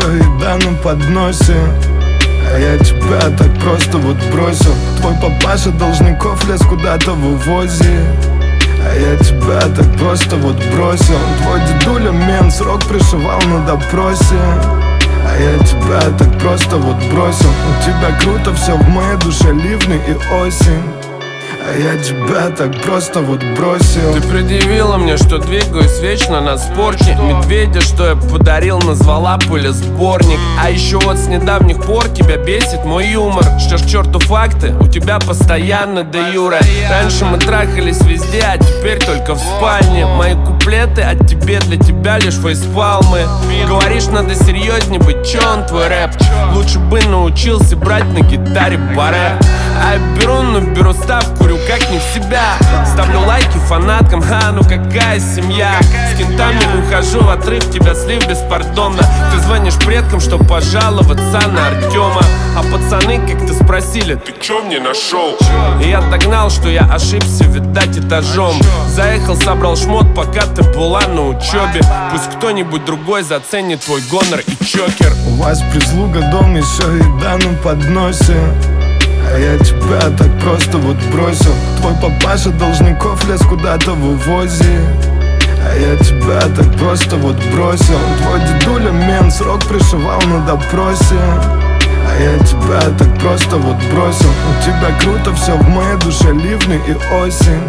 еще еда на подносе. А я тебя так просто вот бросил. Твой папаша должников лез куда-то в увозе. А я тебя так просто вот бросил. Твой дедуля мент срок пришивал на допросе. А я тебя так просто вот бросил. У тебя круто все в моей душе, ливны и осень. А я тебя так просто вот бросил. Ты предъявила мне, что двигаюсь вечно на спорте. Медведя, что я подарил, назвала пылесборник. А еще вот с недавних пор тебя бесит мой юмор. Что ж, к черту факты, у тебя постоянно де юре. Раньше мы трахались везде, а теперь только в спальне. Мои куплеты от тебе, для тебя лишь фейспалмы. Говоришь, надо серьезнее быть, че он твой рэп? Лучше бы научился брать на гитаре баре. А я беру ставку, как не в себя. Ставлю лайки фанаткам, ну какая семья. С кентами ухожу в отрыв, тебя слив беспардонно. Ты звонишь предкам, чтоб пожаловаться на Артема. А пацаны как-то спросили: ты чё мне нашел? И я догнал, что я ошибся, видать, этажом. Заехал, собрал шмот, пока ты была на учебе. Пусть кто-нибудь другой заценит твой гонор и чокер. У вас прислуга, дом, еще еда на подносе. А я тебя так просто вот бросил. Твой папаша должников лез куда-то в увозе. А я тебя так просто вот бросил. Твой дедуля мент срок пришивал на допросе. А я тебя так просто вот бросил. У тебя круто все в моей душе, ливны и осень.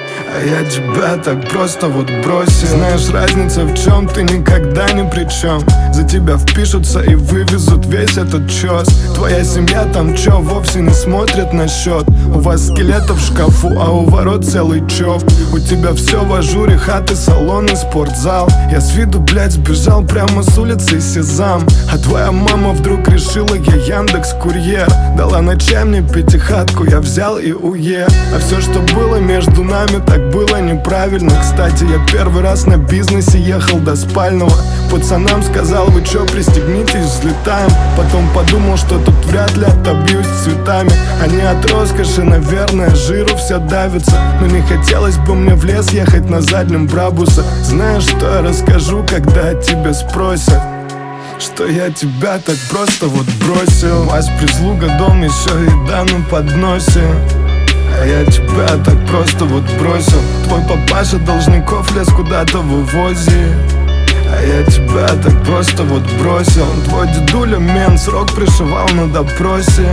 А я тебя так просто вот бросил. Знаешь, разница в чем? Ты никогда ни при чем. За тебя впишутся и вывезут весь этот чёс. Твоя семья там чё, вовсе не смотрит на счет. У вас скелеты в шкафу, а у ворот целый чоп. У тебя все в ажуре, хаты, салоны, спортзал. Я с виду, блядь, сбежал прямо с улицы Сезам. А твоя мама вдруг решила, я Яндекс.Курьер. Дала ночами мне пятихатку, я взял и уехал. А все, что было между нами, так было неправильно. Кстати, я первый раз на бизнесе ехал до спального. Пацанам сказал: вы чё, пристегнитесь, взлетаем. Потом подумал, что тут вряд ли отобьюсь цветами. Они от роскоши, наверное, жиру все давятся. Но не хотелось бы мне в лес ехать на заднем Брабуса. Знаешь, что я расскажу, когда тебя спросят? Что я тебя так просто вот бросил. У вас прислуга, дом, еще еда на подносе. А я тебя так просто вот бросил. Твой папаша должников лез куда-то в увозе. А я тебя так просто вот бросил. Твой дедуля мент срок пришивал на допросе.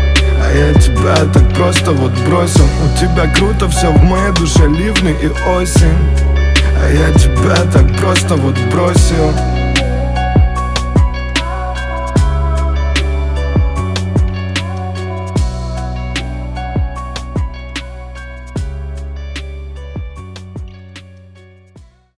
А я тебя так просто вот бросил. У тебя круто все в моей душе, ливны и осень. А я тебя так просто вот бросил.